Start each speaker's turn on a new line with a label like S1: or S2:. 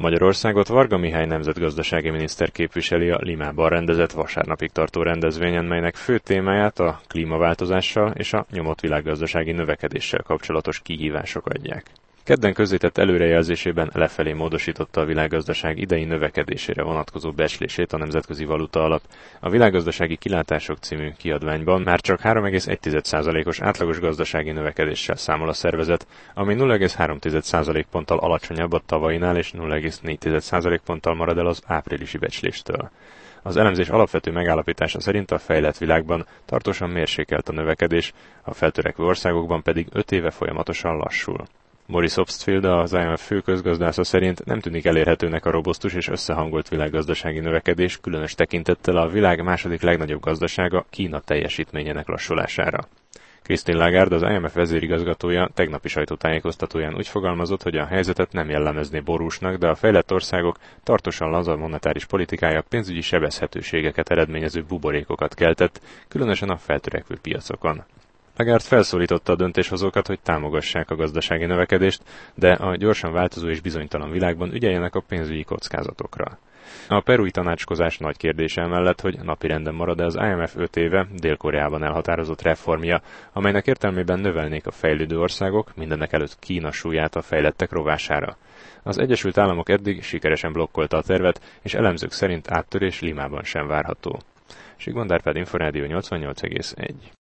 S1: Magyarországot Varga Mihály nemzetgazdasági miniszter képviseli a Limában rendezett vasárnapig tartó rendezvényen, melynek fő témáját a klímaváltozással és a nyomott világgazdasági növekedéssel kapcsolatos kihívások adják. Kedden közzétett előrejelzésében lefelé módosította a világgazdaság idei növekedésére vonatkozó becslését a Nemzetközi Valuta Alap. A világgazdasági kilátások című kiadványban már csak 3,1%-os átlagos gazdasági növekedéssel számol a szervezet, ami 0,3%-ponttal alacsonyabb a tavainál és 0,4%-ponttal marad el az áprilisi becsléstől. Az elemzés alapvető megállapítása szerint a fejlett világban tartósan mérsékelt a növekedés, a feltörekvő országokban pedig 5 éve folyamatosan lassul. Maurice Obstfeld, az IMF fő közgazdásza szerint nem tűnik elérhetőnek a robusztus és összehangolt világgazdasági növekedés, különös tekintettel a világ második legnagyobb gazdasága, Kína teljesítményének lassulására. Christine Lagarde, az IMF vezérigazgatója tegnapi sajtótájékoztatóján úgy fogalmazott, hogy a helyzetet nem jellemezné borúsnak, de a fejlett országok tartósan laza monetáris politikája pénzügyi sebezhetőségeket eredményező buborékokat keltett, különösen a feltörekvő piacokon. Lagarde felszólította a döntéshozókat, hogy támogassák a gazdasági növekedést, de a gyorsan változó és bizonytalan világban ügyeljenek a pénzügyi kockázatokra. A perui tanácskozás nagy kérdése mellett, hogy napirenden marad-e az IMF 5 éve Dél-Koreában elhatározott reformja, amelynek értelmében növelnék a fejlődő országok, mindenekelőtt Kína súlyát a fejlettek rovására. Az Egyesült Államok eddig sikeresen blokkolta a tervet, és elemzők szerint áttörés Limában sem várható. Sigmond Árpád, Inforádió 88,1.